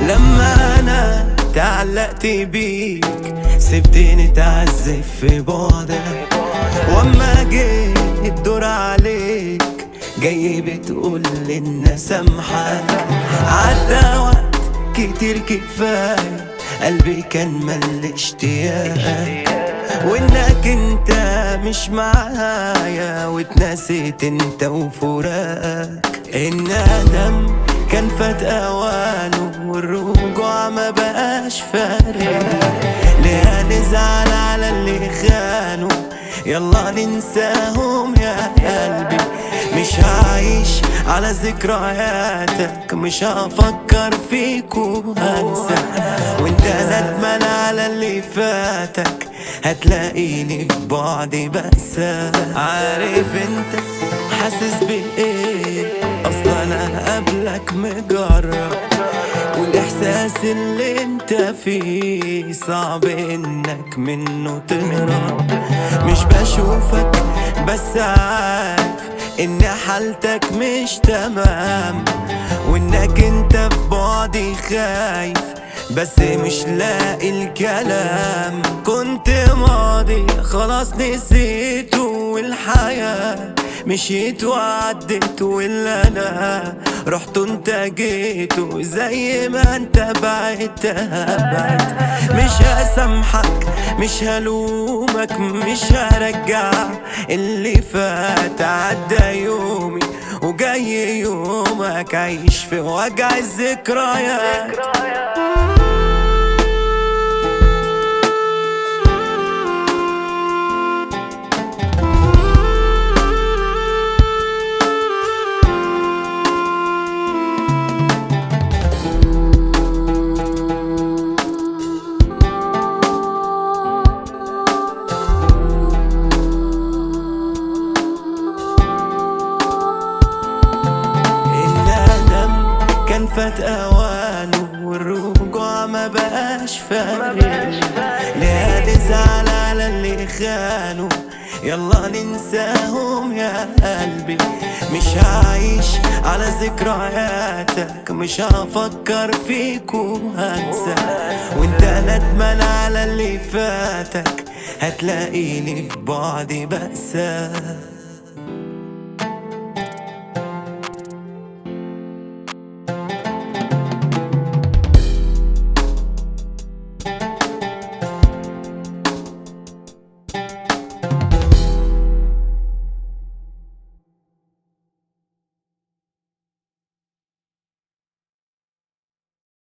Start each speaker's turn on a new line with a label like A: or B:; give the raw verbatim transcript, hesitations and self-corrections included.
A: لما انا تعلقت بيك سبتني تعذب في بعدك، واما جيت الدور عليك جاي بتقول لي ان سامحك. عدى وقت كتير كفاية قلبي كان مل اشتياقك، وانك انت مش معايا واتنسيت انت وفراقك. الندم كان فات اوانه والرجوع ما بقاش فارق، ليه نزعل على اللي خانوا؟ يلا ننساهم يا قلبي، مش هعيش على ذكرياتك، مش هفكر فيك وهنسى. وانت ندمان على اللي فاتك هتلاقيني في بعدي بأسى. عارف انت حاسس بايه؟ اصلا انا قبلك مجرب، والاحساس اللي انت فيه صعب انك منه تهرب. مش بشوفك بس عارف ان حالتك مش تمام، وانك انت في بعدي خايف بس مش لاقي الكلام. كنت ماضي خلاص نسيته، والحياة مشيت وعدت، واللي انا رحت انت جيته زي ما انت بعدت هبعد. مش هسامحك مش هلومك مش هرجع اللي فات. عدى يومي وجاي يومك عيش في وجع الذكريات. فات اوانه والرجوع ما بقاش فارق، ليه نزعل على اللي خانوا؟ يلا ننساهم يا قلبي، مش هعيش على ذكرياتك، مش هفكر فيك وهنسى. وانت ندمان على اللي فاتك هتلاقيني في بعدي بأسى.